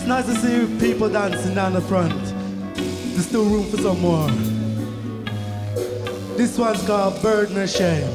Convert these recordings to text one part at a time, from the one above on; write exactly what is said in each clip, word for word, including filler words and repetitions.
Nice to see people dancing down the front. There's still room for some more. This one's called Burden of Shame.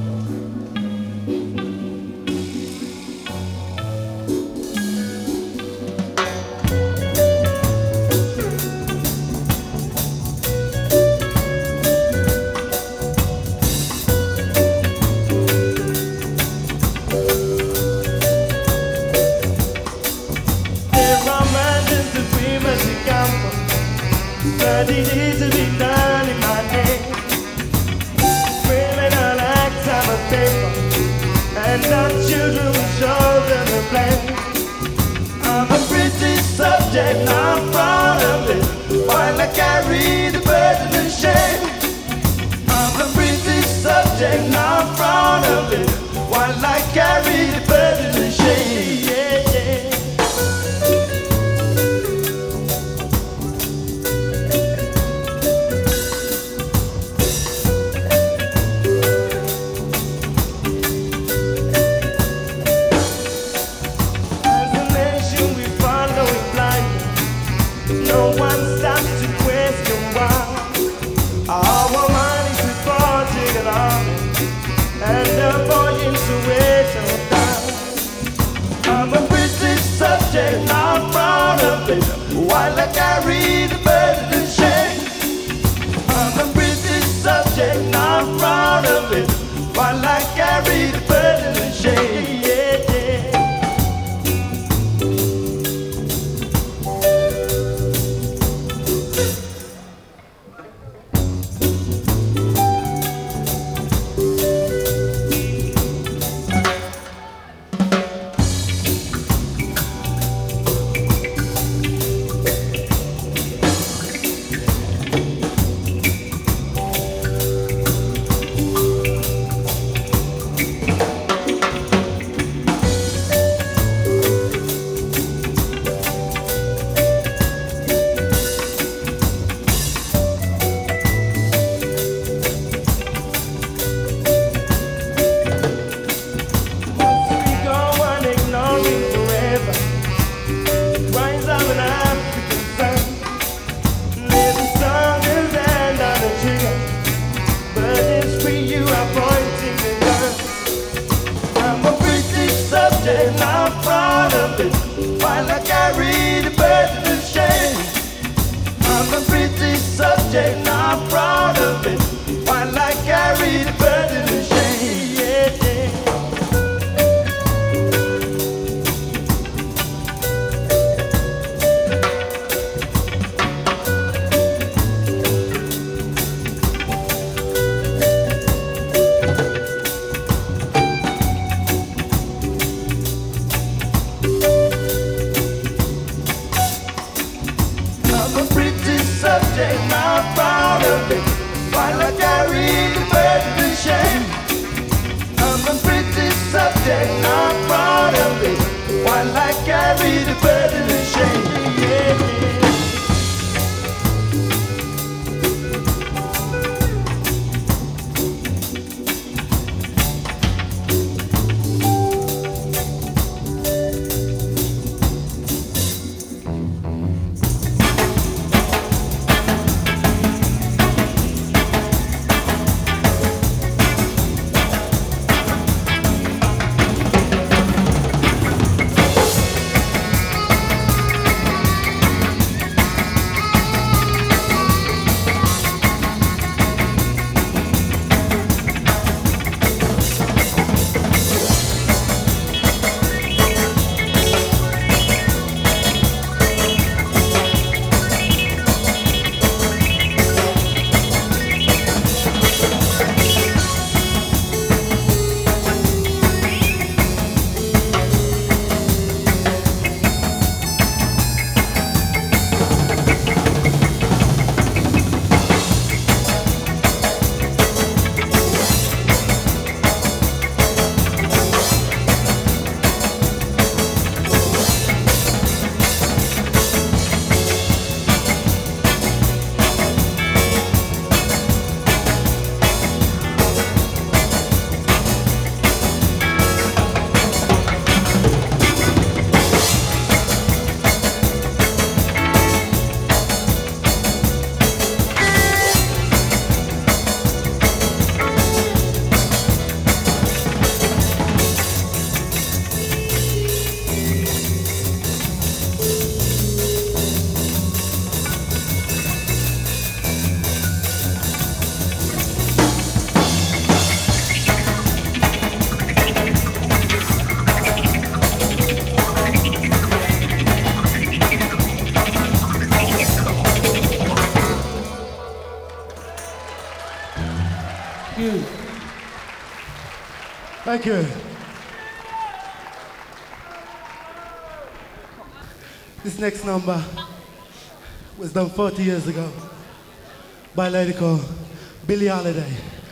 But it is to be done in my name. Criminal acts on a paper, and our children will shoulder the blame. I'm a British subject, now I'm proud of it, while I carry the burden of shame. I'm a British subject, now I'm proud of it, while I carry the burden of shame. Yeah, yeah. No one stops to question why. Our mind is reporting an army and a boy into wait on time. Thank you. This next number was done forty years ago by a lady called Billie Holiday.